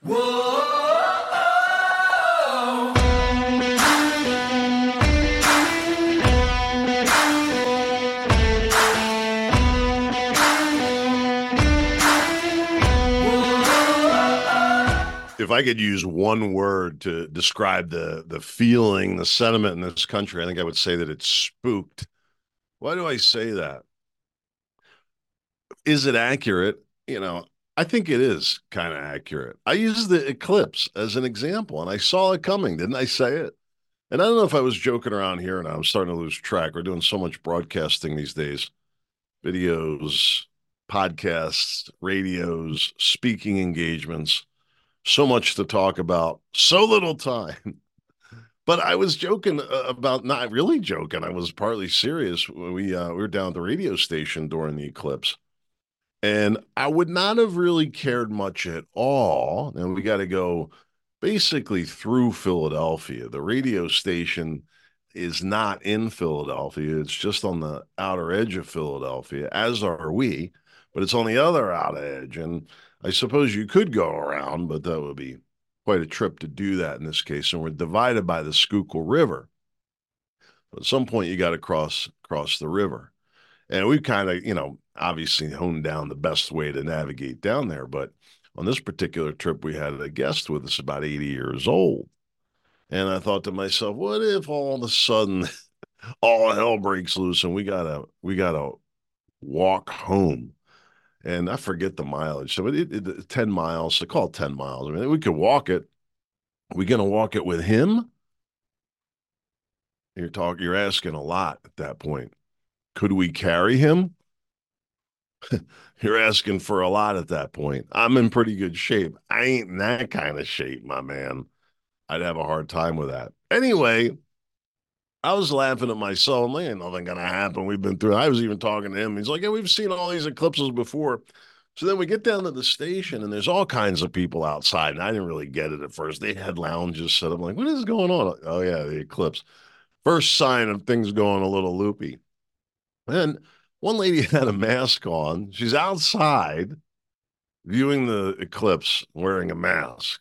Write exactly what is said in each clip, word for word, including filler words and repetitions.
If I could use one word to describe the the feeling, the sentiment in this country, I think I would say that it's spooked. Why do I say that? Is it accurate? You know, I think it is kind of accurate. I use the eclipse as an example, and I saw it coming, didn't I say it? And I don't know if I was joking around here, and I'm starting to lose track. We're doing so much broadcasting these days, videos, podcasts, radios, speaking engagements, so much to talk about, so little time. But I was joking uh, about, not really joking. I was partly serious. We uh, we were down at the radio station during the eclipse, and I would not have really cared much at all. And we got to go basically through Philadelphia. The radio station is not in Philadelphia. It's just on the outer edge of Philadelphia, as are we, but it's on the other outer edge. And I suppose you could go around, but that would be quite a trip to do that in this case. And we're divided by the Schuylkill River. At some point, you got to cross cross the river. And we kind of, you know, obviously honed down the best way to navigate down there. But on this particular trip, we had a guest with us about eighty years old. And I thought to myself, what if all of a sudden all hell breaks loose and we gotta we gotta walk home? And I forget the mileage. So it, it, ten miles, so call it ten miles. I mean, we could walk it. Are we gonna walk it with him? You're talking, you're asking a lot at that point. Could we carry him? You're asking for a lot at that point. I'm in pretty good shape. I ain't in that kind of shape, my man. I'd have a hard time with that. Anyway, I was laughing at myself. I'm like, ain't nothing gonna happen. We've been through. I was even talking to him. He's like, yeah, we've seen all these eclipses before. So then we get down to the station, and there's all kinds of people outside. And I didn't really get it at first. They had lounges set up. I'm like, what is going on? Oh yeah, the eclipse. First sign of things going a little loopy. And one lady had a mask on. She's outside viewing the eclipse wearing a mask.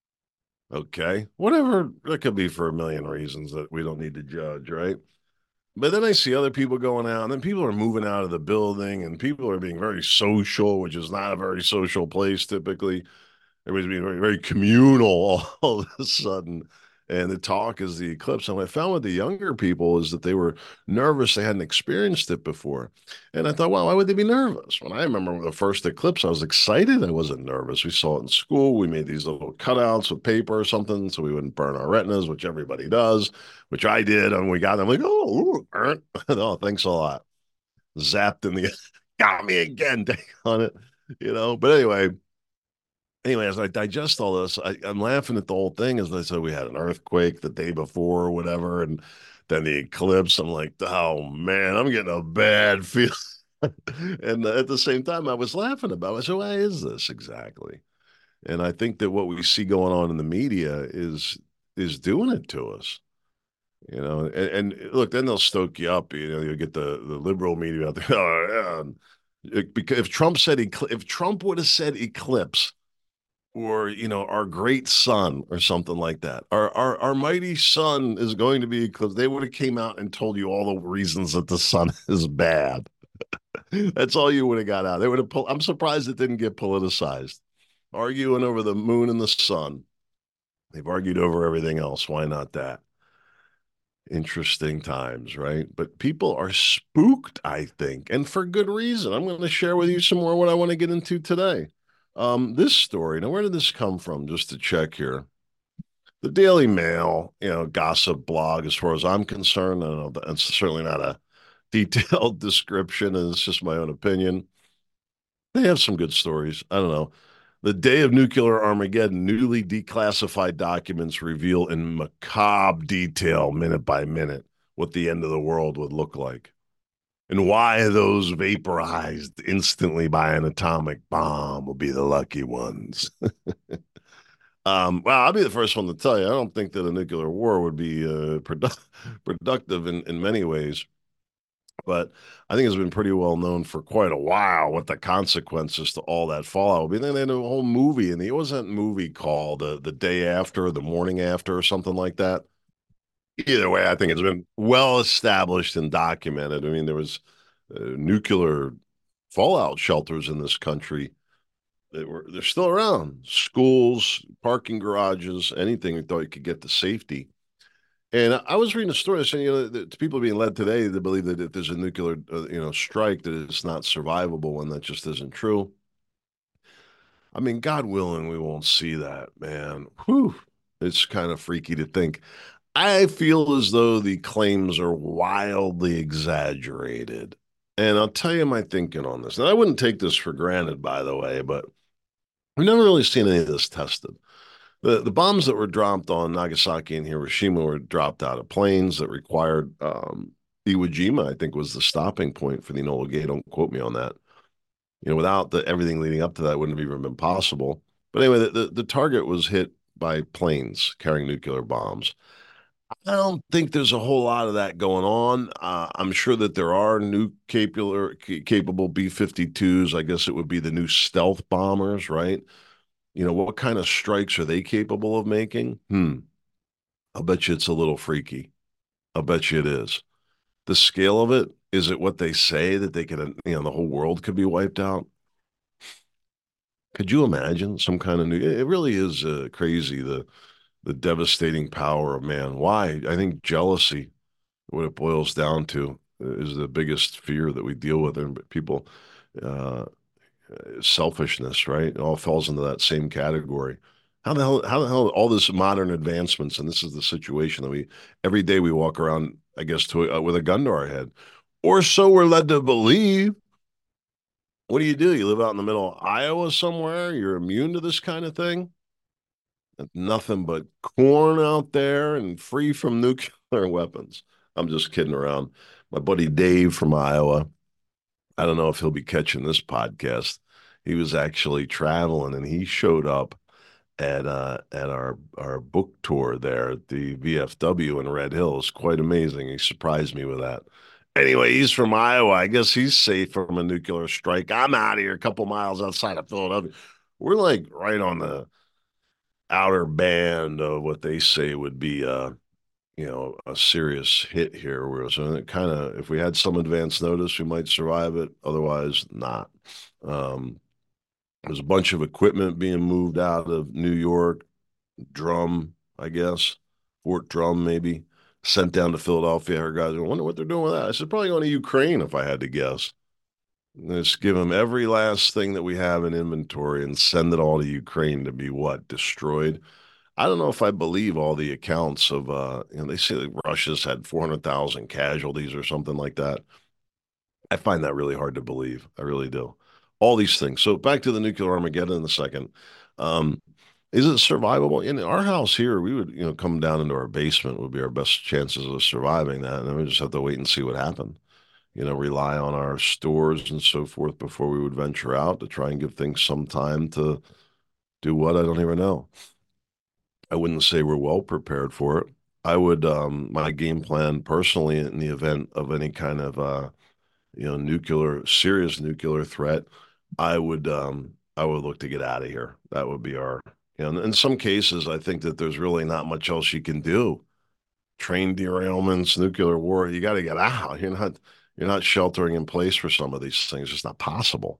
Okay. Whatever. That could be for a million reasons that we don't need to judge, right? But then I see other people going out, and then people are moving out of the building, and people are being very social, which is not a very social place typically. Everybody's being very, very communal all, all of a sudden. And the talk is the eclipse. And what I found with the younger people is that they were nervous. They hadn't experienced it before. And I thought, well, why would they be nervous? When I remember the first eclipse, I was excited. I wasn't nervous. We saw it in school. We made these little cutouts with paper or something so we wouldn't burn our retinas, which everybody does, which I did. And we got them like, oh, ooh, burnt. Oh, thanks a lot. Zapped in the, got me again, dang on it, you know. But anyway, anyway, as I digest all this, I, I'm laughing at the whole thing. As I said, we had an earthquake the day before or whatever, and then the eclipse. I'm like, oh man, I'm getting a bad feel. And at the same time, I was laughing about it. I said, why is this exactly? And I think that what we see going on in the media is is doing it to us. You know, and, and look, then they'll stoke you up. You know, you'll get the the liberal media out there. Oh, yeah. Because if Trump said if Trump would have said eclipse, or you know, our great sun or something like that, our our, our mighty sun is going to be, because they would have came out and told you all the reasons that the sun is bad. That's all you would have got out. They would have pulled. I'm surprised it didn't get politicized, arguing over the moon and the sun. They've argued over everything else. Why not that? Interesting times, right? But people are spooked, I think, and for good reason. I'm going to share with you some more what I want to get into today. Um, this story. Now, where did this come from? Just to check here. The Daily Mail, you know, gossip blog, as far as I'm concerned. I don't know, that's certainly not a detailed description, and it's just my own opinion. They have some good stories. I don't know. The day of nuclear Armageddon, newly declassified documents reveal in macabre detail, minute by minute, what the end of the world would look like, and why those vaporized instantly by an atomic bomb will be the lucky ones. um, well, I'll be the first one to tell you, I don't think that a nuclear war would be uh, produ- productive in, in many ways. But I think it's been pretty well known for quite a while what the consequences to all that fallout. I mean, they had a whole movie, and it was that movie called uh, The Day After, or The Morning After, or something like that. Either way, I think it's been well established and documented. I mean, there was uh, nuclear fallout shelters in this country. They were they're still around. Schools, parking garages, anything you thought you could get to safety. And I was reading a story saying, you know, that people are being led today to believe that if there's a nuclear, uh, you know, strike, that it's not survivable, when that just isn't true. I mean, God willing, we won't see that, man. Whew. It's kind of freaky to think. I feel as though the claims are wildly exaggerated. And I'll tell you my thinking on this. And I wouldn't take this for granted, by the way, but we've never really seen any of this tested. The, the bombs that were dropped on Nagasaki and Hiroshima were dropped out of planes that required um, Iwo Jima, I think, was the stopping point for the Enola Gay. Don't quote me on that. You know, without the everything leading up to that, wouldn't have even been possible. But anyway, the, the, the target was hit by planes carrying nuclear bombs. I don't think there's a whole lot of that going on. Uh, I'm sure that there are new capable capable B fifty-twos. I guess it would be the new stealth bombers, right? You know, what kind of strikes are they capable of making? Hmm. I'll bet you it's a little freaky. I'll bet you it is. The scale of it, is it what they say that they could, you know, the whole world could be wiped out? Could you imagine some kind of new? It really is uh, crazy, the the devastating power of man. Why? I think jealousy, what it boils down to, is the biggest fear that we deal with. And people, uh, selfishness, right? It all falls into that same category. How the hell? How the hell? All this modern advancements, and this is the situation that we every day we walk around, I guess, to uh, with a gun to our head, or so we're led to believe. What do you do? You live out in the middle of Iowa somewhere. You're immune to this kind of thing. Nothing but corn out there and free from nuclear weapons. I'm just kidding around. My buddy Dave from Iowa, I don't know if he'll be catching this podcast. He was actually traveling and he showed up at uh at our our book tour there at the V F W in Red Hills. Quite amazing. He surprised me with that. Anyway, he's from Iowa. I guess he's safe from a nuclear strike. I'm out of here, a couple miles outside of Philadelphia. We're like right on the outer band of what they say would be a, you know, a serious hit here. Where so it kind of, if we had some advance notice, we might survive it. Otherwise, not. Um, there's a bunch of equipment being moved out of New York, Drum, I guess, Fort Drum, maybe, sent down to Philadelphia. Our guys, I wonder what they're doing with that. I said, probably going to Ukraine if I had to guess. Let's give them every last thing that we have in inventory and send it all to Ukraine to be what? Destroyed? I don't know if I believe all the accounts of, uh, you know, they say that Russia's had four hundred thousand casualties or something like that. I find that really hard to believe. I really do. All these things. So back to the nuclear Armageddon in a second. Um, is it survivable? In our house here, we would, you know, come down into our basement would be our best chances of surviving that. And then we just have to wait and see what happened. You know, rely on our stores and so forth before we would venture out to try and give things some time to do what I don't even know. I wouldn't say we're well prepared for it. I would, um, my game plan personally in the event of any kind of, uh, you know, nuclear, serious nuclear threat, I would, um, I would look to get out of here. That would be our, you know, in some cases, I think that there's really not much else you can do. Train derailments, nuclear war, you got to get out. You're not, you're not sheltering in place for some of these things. It's not possible.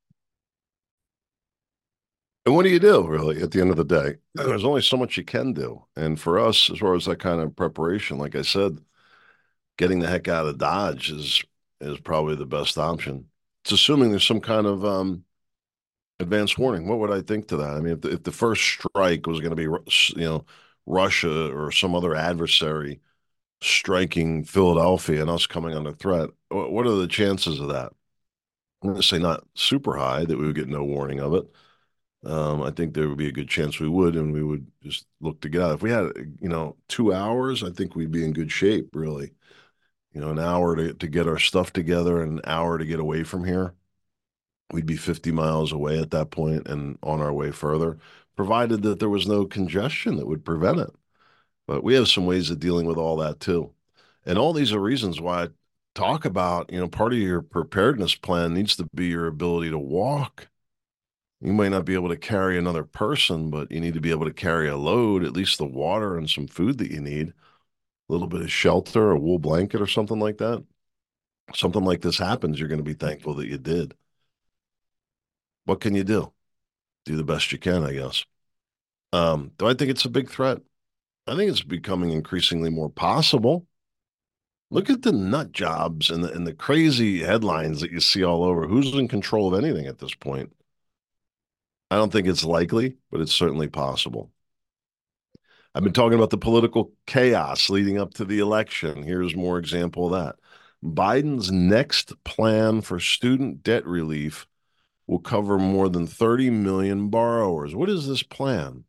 And what do you do really at the end of the day? There's only so much you can do. And for us, as far as that kind of preparation, like I said, getting the heck out of Dodge is is probably the best option. It's assuming there's some kind of um, advance warning. What would I think to that? I mean, if the, if the first strike was going to be, you know, Russia or some other adversary striking Philadelphia and us coming under threat, what are the chances of that? I'm going to say not super high that we would get no warning of it. Um, I think there would be a good chance we would, and we would just look to get out. If we had, you know, two hours, I think we'd be in good shape, really. You know, an hour to, to get our stuff together and an hour to get away from here. We'd be fifty miles away at that point and on our way further, provided that there was no congestion that would prevent it. But we have some ways of dealing with all that too. And all these are reasons why talk about, you know, part of your preparedness plan needs to be your ability to walk. You might not be able to carry another person, but you need to be able to carry a load, at least the water and some food that you need, a little bit of shelter, a wool blanket or something like that. Something like this happens, you're going to be thankful that you did. What can you do? Do the best you can, I guess. Um, do I think it's a big threat? I think it's becoming increasingly more possible. Look at the nut jobs and the and the crazy headlines that you see all over. Who's in control of anything at this point? I don't think it's likely, but it's certainly possible. I've been talking about the political chaos leading up to the election. Here's more example of that. Biden's next plan for student debt relief will cover more than thirty million borrowers. What is this plan?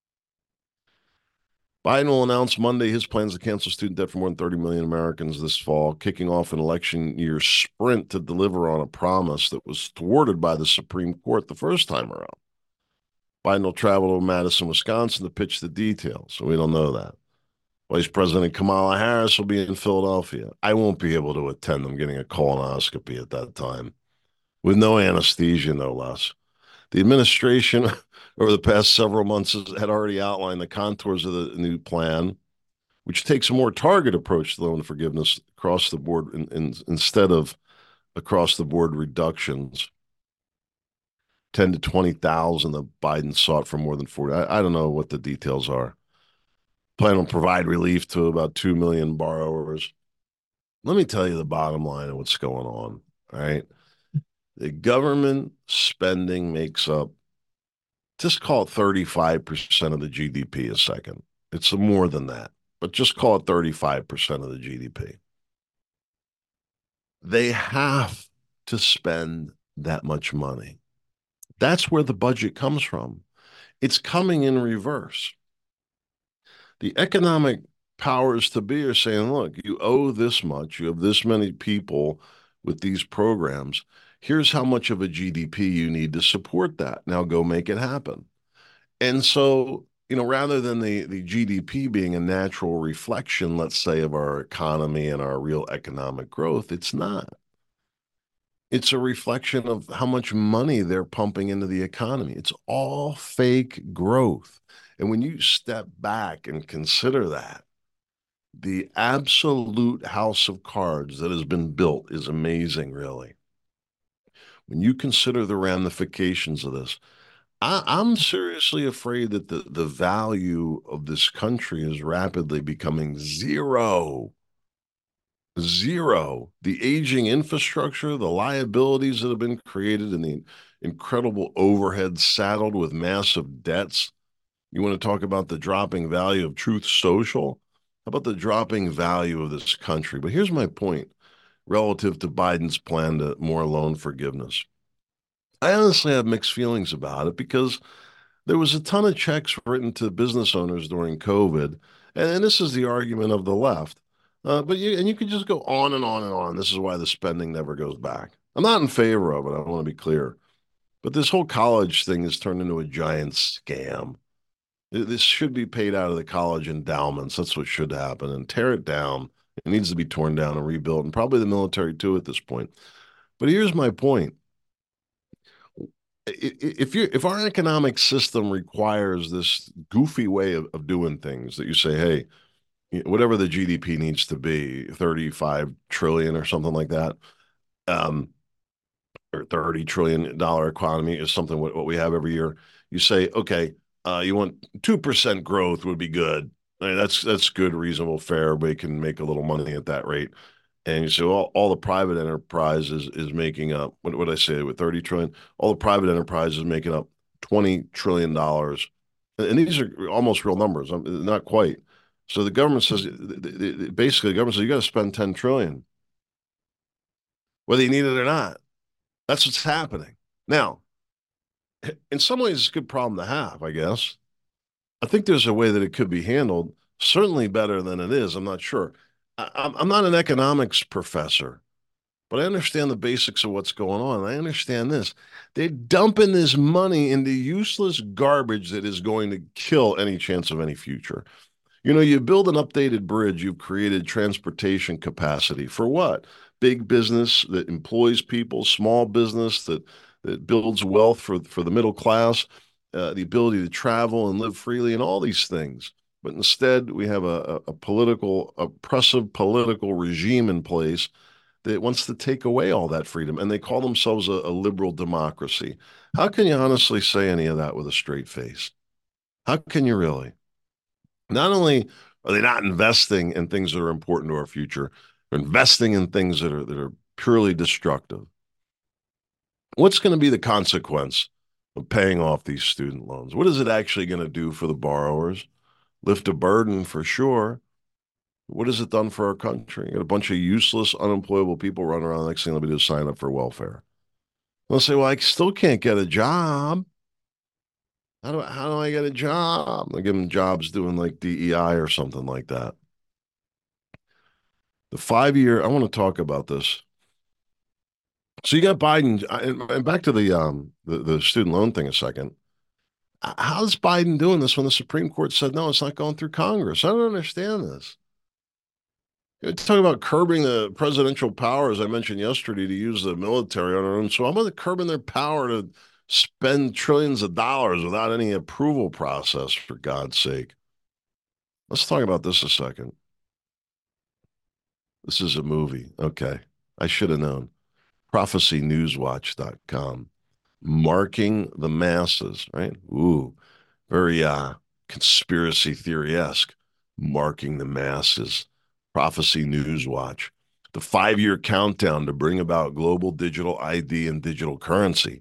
Biden will announce Monday his plans to cancel student debt for more than thirty million Americans this fall, kicking off an election year sprint to deliver on a promise that was thwarted by the Supreme Court the first time around. Biden will travel to Madison, Wisconsin to pitch the details, so we don't know that. Vice President Kamala Harris will be in Philadelphia. I won't be able to attend. I'm getting a colonoscopy at that time with no anesthesia, no less. The administration over the past several months had already outlined the contours of the new plan, which takes a more targeted approach to loan forgiveness across the board in, in, instead of across the board reductions. ten to twenty thousand that Biden sought for more than forty. I, I don't know what the details are. Plan will provide relief to about two million borrowers. Let me tell you the bottom line of what's going on. All right. The government spending makes up, just call it thirty-five percent of the G D P a second. It's more than that, but just call it thirty-five percent of the G D P. They have to spend that much money. That's where the budget comes from. It's coming in reverse. The economic powers to be are saying, look, you owe this much, you have this many people with these programs. Here's how much of a G D P you need to support that. Now go make it happen. And so, you know, rather than the, the G D P being a natural reflection, let's say, of our economy and our real economic growth, it's not. It's a reflection of how much money they're pumping into the economy. It's all fake growth. And when you step back and consider that, the absolute house of cards that has been built is amazing, really. When you consider the ramifications of this, I, I'm seriously afraid that the, the value of this country is rapidly becoming zero. Zero. The aging infrastructure, the liabilities that have been created, and the incredible overhead saddled with massive debts. You want to talk about the dropping value of Truth Social? How about the dropping value of this country? But here's my point relative to Biden's plan to more loan forgiveness. I honestly have mixed feelings about it because there was a ton of checks written to business owners during COVID, and, and this is the argument of the left. Uh, but you and you could just go on and on and on. This is why the spending never goes back. I'm not in favor of it. I want to be clear, but this whole college thing has turned into a giant scam. This should be paid out of the college endowments. That's what should happen, and tear it down. It needs to be torn down and rebuilt, and probably the military too at this point. But here's my point. If you if our economic system requires this goofy way of, of doing things that you say, hey, whatever the G D P needs to be, thirty-five trillion or something like that, um, or thirty trillion dollar economy is something what, what we have every year. You say, okay, uh, you want two percent growth would be good. I mean, that's that's good, reasonable, fair. Everybody can make a little money at that rate. And you say, well, all the private enterprise is, is making up, what would I say, with thirty trillion? All the private enterprise is making up twenty trillion dollars. And these are almost real numbers, not quite. So the government says, basically, the government says, you got to spend ten trillion, whether you need it or not. That's what's happening. Now, in some ways, it's a good problem to have, I guess. I think there's a way that it could be handled, certainly better than it is. I'm not sure. I, I'm not an economics professor, but I understand the basics of what's going on. I understand this. They're dumping this money into useless garbage that is going to kill any chance of any future. You know, you build an updated bridge, you've created transportation capacity. For what? big business that employs people, small business that that builds wealth for for the middle class, uh, the ability to travel and live freely, and all these things. But instead, we have a, a political, oppressive political regime in place that wants to take away all that freedom, and they call themselves a, a liberal democracy. How can you honestly say any of that with a straight face? How can you really? Not only are they not investing in things that are important to our future, they're investing in things that are that are purely destructive. What's going to be the consequence of paying off these student loans? What is it actually going to do for the borrowers? Lift a burden for sure. What has it done for our country? Got a bunch of useless, unemployable people running around. The next thing they'll be to sign up for welfare. They'll say, "Well, I still can't get a job. How do I, how do I get a job?" They give them jobs doing like D E I or something like that. The five year. I want to talk about this. So you got Biden, and back to the um the, the student loan thing a second. How's Biden doing this when the Supreme Court said no, it's not going through Congress? I don't understand this. You're talking about curbing the presidential power, as I mentioned yesterday, to use the military on our own. So I'm going to curbing their power to spend trillions of dollars without any approval process, for God's sake. Let's talk about this a second. This is a movie. Okay. I should have known. prophecy news watch dot com. Marking the masses, right? Ooh, very uh, conspiracy theory-esque. Marking the masses. Prophecy News Watch. The five-year countdown to bring about global digital I D and digital currency.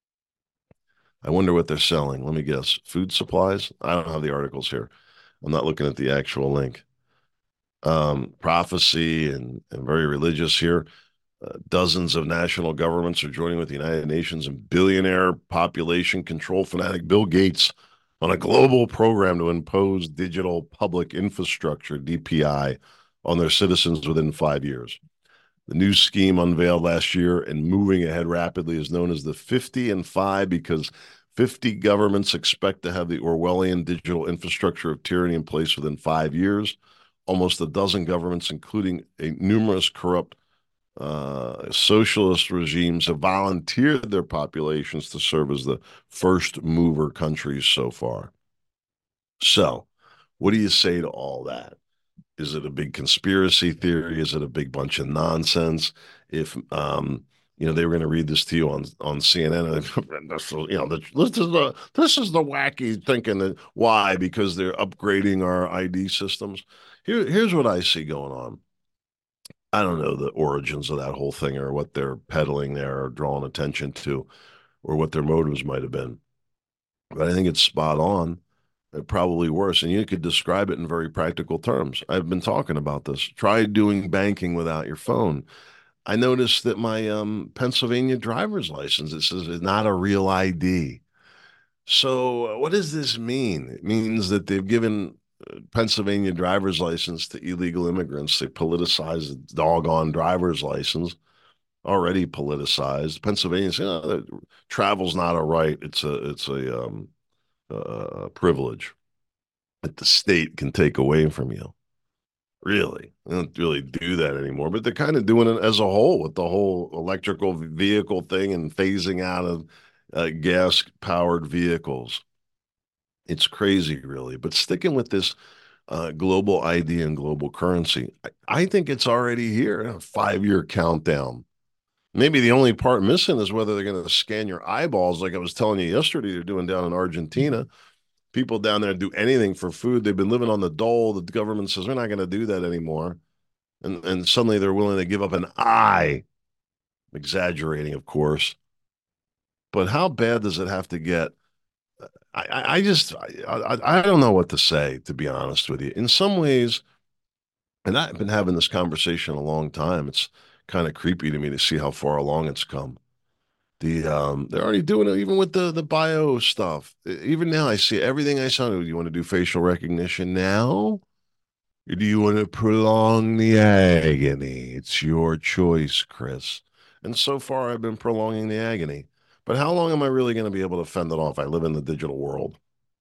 I wonder what they're selling. Let me guess. Food supplies? I don't have the articles here. I'm not looking at the actual link. Um, prophecy and, and very religious here. Uh, dozens of national governments are joining with the United Nations and billionaire population control fanatic Bill Gates on a global program to impose digital public infrastructure, D P I, on their citizens within five years. The new scheme unveiled last year and moving ahead rapidly is known as the fifty and five because fifty governments expect to have the Orwellian digital infrastructure of tyranny in place within five years. Almost a dozen governments, including a numerous corrupt uh, socialist regimes, have volunteered their populations to serve as the first mover countries so far. So, what do you say to all that? Is it a big conspiracy theory? Is it a big bunch of nonsense? If um, you know, they were going to read this to you on on C N N, and this, you know, the, this is the this is the wacky thinking. That why? Because they're upgrading our I D systems. Here, here's what I see going on. I don't know the origins of that whole thing or what they're peddling there or drawing attention to or what their motives might have been. But I think it's spot on, uh, probably worse. And you could describe it in very practical terms. I've been talking about this. Try doing banking without your phone. I noticed that my um, Pennsylvania driver's license, it says it's not a real I D. So uh, what does this mean? It means that they've given uh, Pennsylvania driver's license to illegal immigrants. They politicize the doggone driver's license, already politicized. Pennsylvania's, you know, travel's not a right. It's a it's a um, uh, privilege that the state can take away from you. Really, they don't really do that anymore, but they're kind of doing it as a whole with the whole electrical vehicle thing and phasing out of uh, gas powered vehicles. It's crazy, really. But sticking with this uh, global I D and global currency, I, I think it's already here. A five year countdown. Maybe the only part missing is whether they're going to scan your eyeballs, like I was telling you yesterday, they're doing down in Argentina. People down there do anything for food. They've been living on the dole. The government says we're not going to do that anymore. And, and suddenly they're willing to give up an eye. Exaggerating, of course. But how bad does it have to get? I, I just, I, I don't know what to say, to be honest with you. In some ways, and I've been having this conversation a long time. It's kind of creepy to me to see how far along it's come. The um, they're already doing it even with the the bio stuff. E- Even now, I see everything I saw. Do you want to do facial recognition now? Or do you want to prolong the agony? It's your choice, Chris. And so far, I've been prolonging the agony. But how long am I really going to be able to fend it off? I live in the digital world.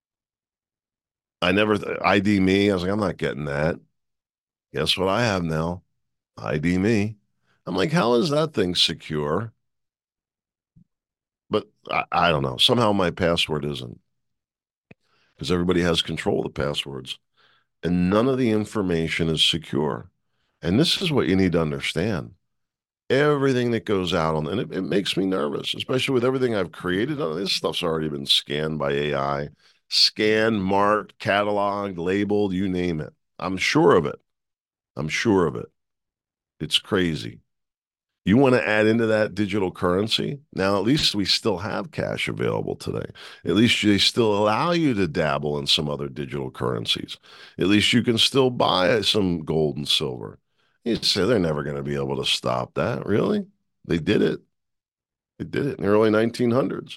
I never I D me. I was like, I'm not getting that. Guess what I have now? I D me. I'm like, how is that thing secure? But I, I don't know. Somehow my password isn't because everybody has control of the passwords and none of the information is secure. And this is what you need to understand. Everything that goes out on, and it, it makes me nervous, especially with everything I've created. Oh, this stuff's already been scanned by A I, scanned, marked, cataloged, labeled, you name it. I'm sure of it. I'm sure of it. It's crazy. You want to add into that digital currency? Now, at least we still have cash available today. At least they still allow you to dabble in some other digital currencies. At least you can still buy some gold and silver. You say they're never going to be able to stop that. Really? They did it. They did it in the early nineteen hundreds.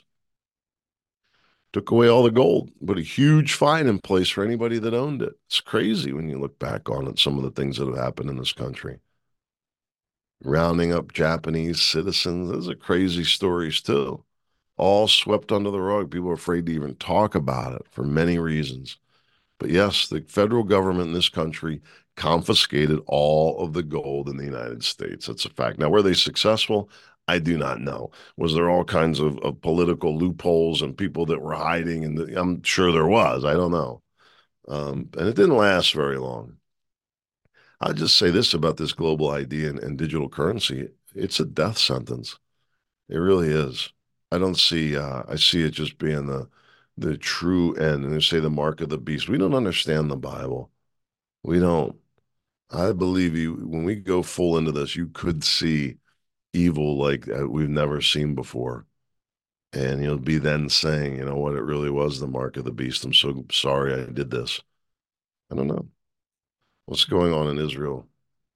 Took away all the gold, put a huge fine in place for anybody that owned it. It's crazy when you look back on it, some of the things that have happened in this country. Rounding up Japanese citizens. Those are crazy stories too. All swept under the rug. People are afraid to even talk about it for many reasons. But yes, the federal government in this country confiscated all of the gold in the United States. That's a fact. Now, were they successful? I do not know. Was there all kinds of, of political loopholes and people that were hiding? And I'm sure there was. I don't know. Um, and it didn't last very long. I'll just say this about this global idea and, and digital currency. It's a death sentence. It really is. I don't see, uh, I see it just being the the true end. And they say the mark of the beast. We don't understand the Bible. We don't. I believe you, when we go full into this, you could see evil like uh, we've never seen before. And you'll be then saying, you know what, it really was the mark of the beast. I'm so sorry I did this. I don't know. What's going on in Israel?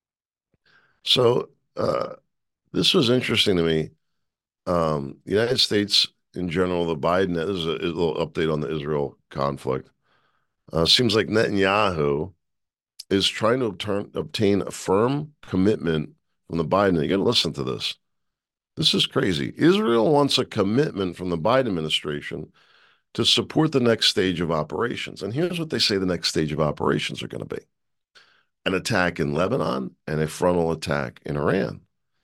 So, uh, this was interesting to me. Um, the United States in general, the Biden, this is a, a little update on the Israel conflict. Uh, seems like Netanyahu is trying to obtain, obtain a firm commitment from the Biden. You got to listen to this. This is crazy. Israel wants a commitment from the Biden administration to support the next stage of operations. And here's what they say the next stage of operations are going to be: an attack in Lebanon and a frontal attack in Iran.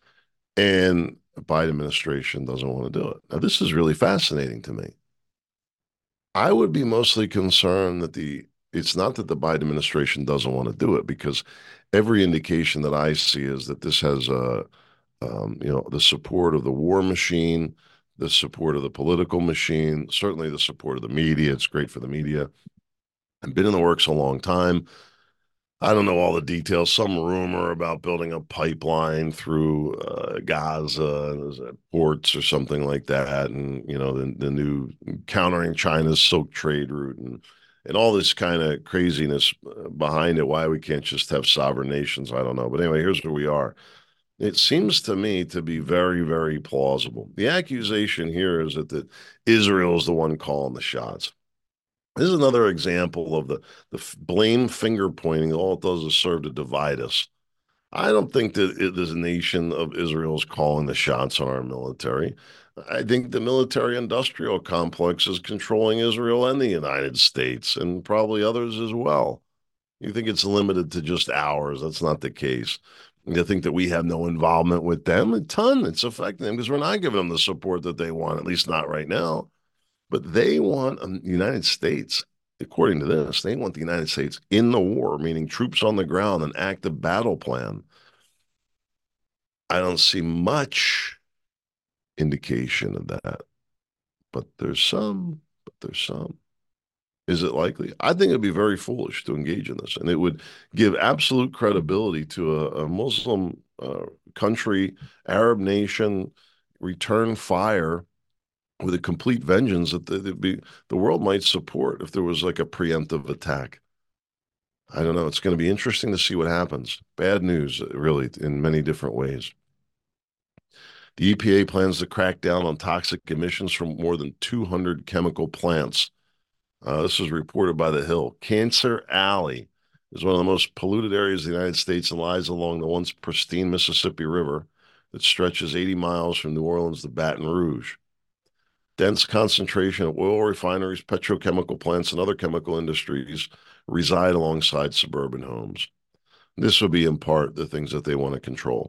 And the Biden administration doesn't want to do it. Now, this is really fascinating to me. I would be mostly concerned that the it's not that the Biden administration doesn't want to do it, because every indication that I see is that this has uh, um, you know, the support of the war machine, the support of the political machine, certainly the support of the media. It's great for the media. I've been in the works a long time. I don't know all the details. Some rumor about building a pipeline through uh, Gaza, ports or something like that, and you know the the new countering China's silk trade route, and and all this kind of craziness uh, behind it. Why we can't just have sovereign nations, I don't know. But anyway, here's where we are. It seems to me to be very, very plausible. The accusation here is that, that Israel is the one calling the shots. This is another example of the, the blame finger pointing. All it does is serve to divide us. I don't think that it, this nation of Israel is calling the shots on our military. I think the military industrial complex is controlling Israel and the United States and probably others as well. You think it's limited to just ours. That's not the case. You think that we have no involvement with them? A ton. It's affecting them because we're not giving them the support that they want, at least not right now. But they want the United States, according to this, they want the United States in the war, meaning troops on the ground, an active battle plan. I don't see much indication of that, but there's some, but there's some. Is it likely? I think it'd be very foolish to engage in this, and it would give absolute credibility to a, a Muslim uh, country, Arab nation, return fire with a complete vengeance that the, be, the world might support if there was like a preemptive attack. I don't know. It's going to be interesting to see what happens. Bad news, really, in many different ways. The E P A plans to crack down on toxic emissions from more than two hundred chemical plants. Uh, this was reported by The Hill. Cancer Alley is one of the most polluted areas of the United States and lies along the once pristine Mississippi River that stretches eighty miles from New Orleans to Baton Rouge. Dense concentration of oil refineries, petrochemical plants, and other chemical industries reside alongside suburban homes. This would be in part the things that they want to control.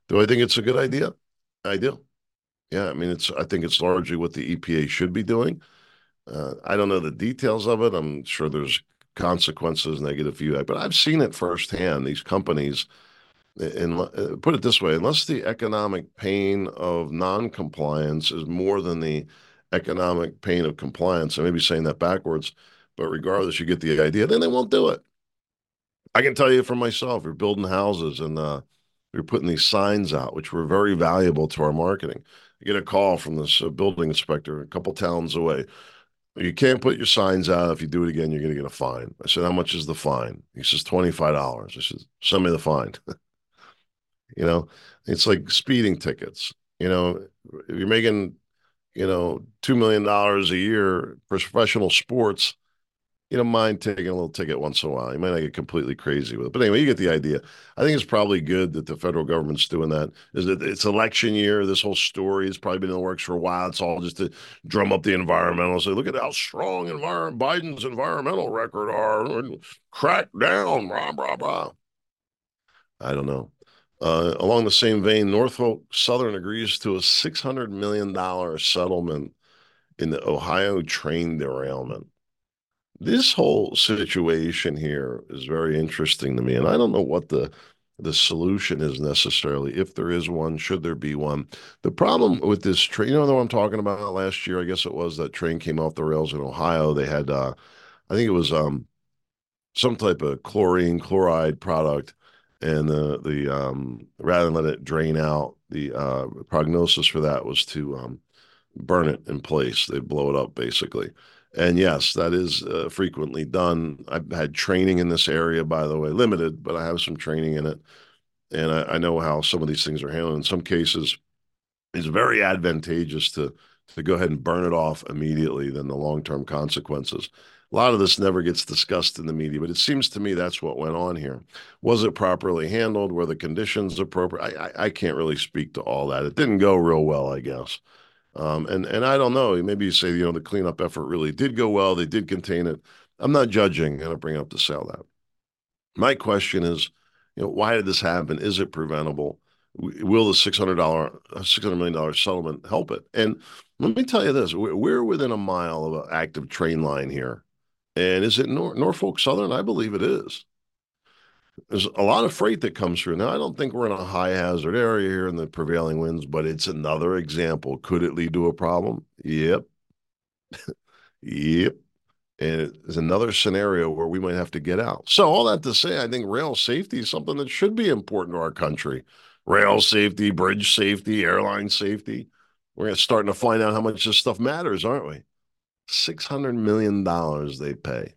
Do I think it's a good idea? I do. Yeah, I mean, it's. I think it's largely what the E P A should be doing. Uh, I don't know the details of it. I'm sure there's consequences, negative feedback, but I've seen it firsthand. These companies, and uh, put it this way, unless the economic pain of non-compliance is more than the economic pain of compliance, I may be saying that backwards, but regardless, you get the idea, then they won't do it. I can tell you for myself, we're building houses and uh, we're putting these signs out, which were very valuable to our marketing. I get a call from this uh, building inspector a couple towns away. You can't put your signs out. If you do it again, you're going to get a fine. I said, how much is the fine? He says, twenty-five dollars. I said, send me the fine. You know, it's like speeding tickets. You know, if you're making, you know, two million dollars a year for professional sports, you don't mind taking a little ticket once in a while. You might not get completely crazy with it. But anyway, you get the idea. I think it's probably good that the federal government's doing that. Is that it's election year. This whole story has probably been in the works for a while. It's all just to drum up the environmental. Say, look at how strong environment Biden's environmental record are. And crack down, blah, blah, blah. I don't know. Uh, along the same vein, Norfolk Southern agrees to a six hundred million dollars settlement in the Ohio train derailment. This whole situation here is very interesting to me, and I don't know what the the solution is necessarily, if there is one, should there be one. The problem with this train, you know what I'm talking about last year, I guess it was that train came off the rails in Ohio. They had, uh, I think it was um, some type of chlorine, chloride product, and the the um, rather than let it drain out, the uh, prognosis for that was to um, burn it in place. They blow it up basically. And yes, that is uh, frequently done. I've had training in this area, by the way, limited, but I have some training in it. And I, I know how some of these things are handled. In some cases, it's very advantageous to to go ahead and burn it off immediately than the long-term consequences. A lot of this never gets discussed in the media, but it seems to me that's what went on here. Was it properly handled? Were the conditions appropriate? I, I, I can't really speak to all that. It didn't go real well, I guess. Um, and and I don't know. Maybe you say, you know, the cleanup effort really did go well. They did contain it. I'm not judging. I don't bring up to sell that. My question is, you know, why did this happen? Is it preventable? Will the six hundred dollar, six hundred million dollar settlement help it? And let me tell you this: we're within a mile of an active train line here, and is it Nor- Norfolk Southern? I believe it is. There's a lot of freight that comes through. Now, I don't think we're in a high hazard area here in the prevailing winds, but it's another example. Could it lead to a problem? Yep. Yep. And it's another scenario where we might have to get out. So, all that to say, I think rail safety is something that should be important to our country. Rail safety, bridge safety, airline safety. We're starting to find out how much this stuff matters, aren't we? six hundred million dollars they pay.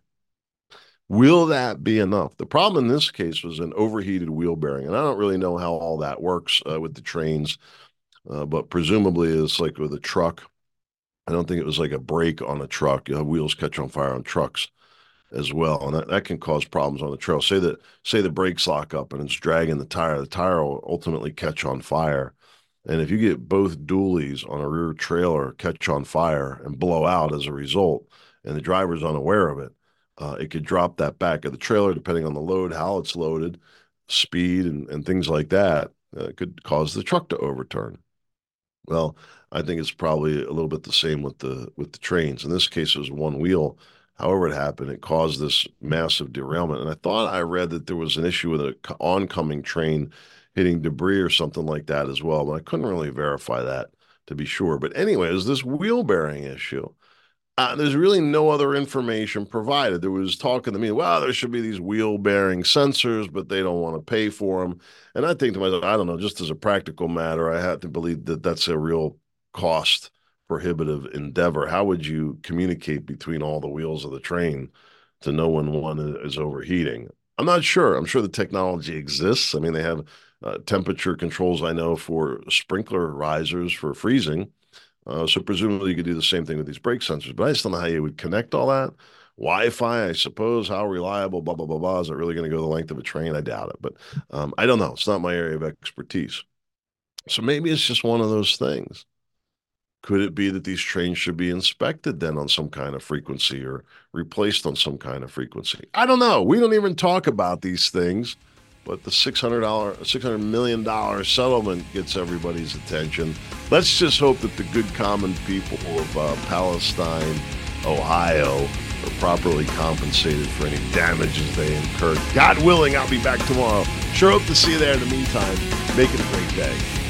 Will that be enough? The problem in this case was an overheated wheel bearing, and I don't really know how all that works uh, with the trains, uh, but presumably it's like with a truck. I don't think it was like a brake on a truck. You know, wheels catch on fire on trucks as well, and that, that can cause problems on the trail. Say that say the brakes lock up and it's dragging the tire. The tire will ultimately catch on fire, and if you get both dualies on a rear trailer catch on fire and blow out as a result, and the driver's unaware of it, uh, it could drop that back of the trailer depending on the load, how it's loaded, speed, and, and things like that. Uh, it could cause the truck to overturn. Well, I think it's probably a little bit the same with the with the trains. In this case, it was one wheel. However it happened, it caused this massive derailment. And I thought I read that there was an issue with an oncoming train hitting debris or something like that as well, but I couldn't really verify that to be sure. But anyway, it was this wheel bearing issue. Uh, there's really no other information provided. There was talk in the media, well, there should be these wheel bearing sensors, but they don't want to pay for them. And I think to myself, I don't know, just as a practical matter, I have to believe that that's a real cost prohibitive endeavor. How would you communicate between all the wheels of the train to know when one is overheating? I'm not sure. I'm sure the technology exists. I mean, they have uh, temperature controls, I know, for sprinkler risers for freezing. Uh, so presumably you could do the same thing with these brake sensors, but I just don't know how you would connect all that. Wi-Fi, I suppose, how reliable, blah, blah, blah, blah. Is it really going to go the length of a train? I doubt it, but um, I don't know. It's not my area of expertise. So maybe it's just one of those things. Could it be that these trains should be inspected then on some kind of frequency or replaced on some kind of frequency? I don't know. We don't even talk about these things but the six hundred dollars, six hundred million dollars settlement gets everybody's attention. Let's just hope that the good common people of uh, Palestine, Ohio, are properly compensated for any damages they incurred. God willing, I'll be back tomorrow. Sure hope to see you there. In the meantime, make it a great day.